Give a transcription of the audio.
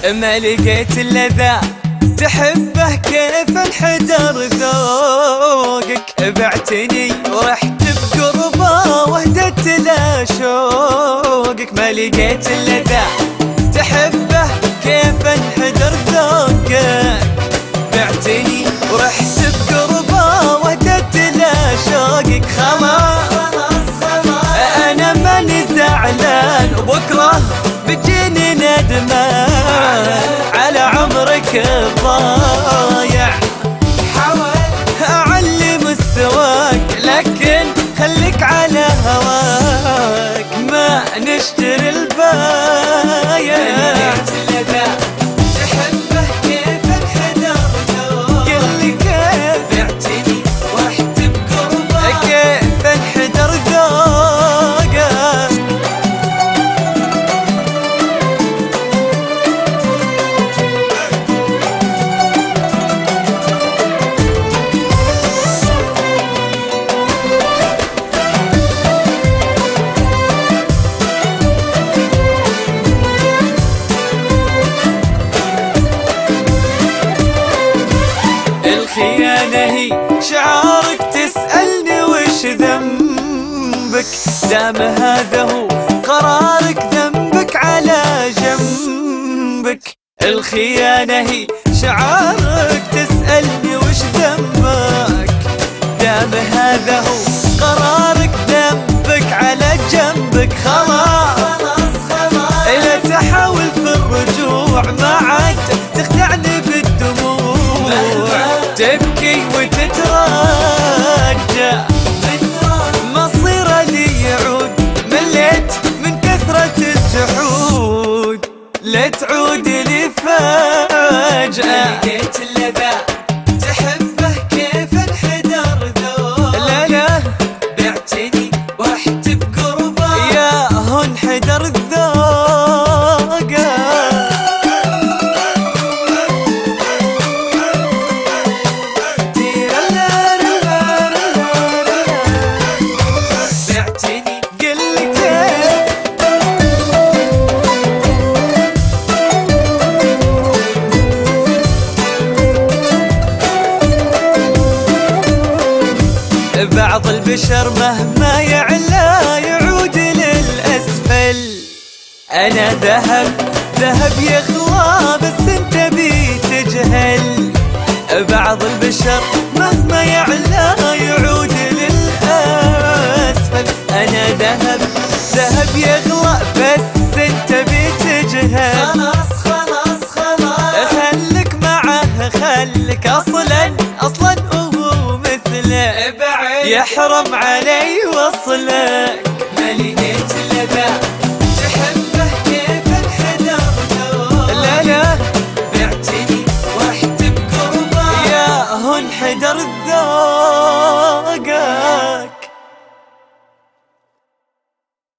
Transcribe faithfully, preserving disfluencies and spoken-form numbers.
ما لقيت الا ذا تحبه كيف انحدر ذوقك. بعتني ورحت بقربه وهدت له شوقك. ما لقيت الا ذا تحبه كيف انحدر ذوقك. بعتني ورحت بقربه وهدت له شوقك. خلاص انا ماني زعلان وبكره بتجيني ندمان على عمرك الضايع. حاول اعلي مستواك لكن خليك على هواك ما نشتري البايع. تحبه كيف انحدر ذوقك. قل لي كيف بعتني ورحت بقربه كيف انحدر ذوقك. الخيانة هي شعارك تسألني وش ذنبك. دام هذا هو قرارك ذنبك على جنبك. الخيانة هي شعارك تسألني وش ذنبك. دام هذا هو قرارك ذنبك على جنبك. خلاص لا تحاول في الرجوع ما عاد تخدعني بالدموع. تبكي وتتراجع مصيره لي يعود. مليت من كثرة الجحود لا تعود لي فجأة. لقيت الا ذا تحبه كيف انحدر ذوقك. لا لا بعتني ورحت بقربه يا هو انحدر ذوقك. بعض البشر مهما يعلى يعود للأسفل. أنا ذهب ذهب يغلى بس انت بي تجهل. بعض البشر مهما يعلى يعود للأسفل. أنا ذهب ذهب يغلى بس انت بي تجهل. خلاص خلاص خلاص خليك معه خليك أصلا أصلا هو مثله يحرم علي وصلك. ما لقيت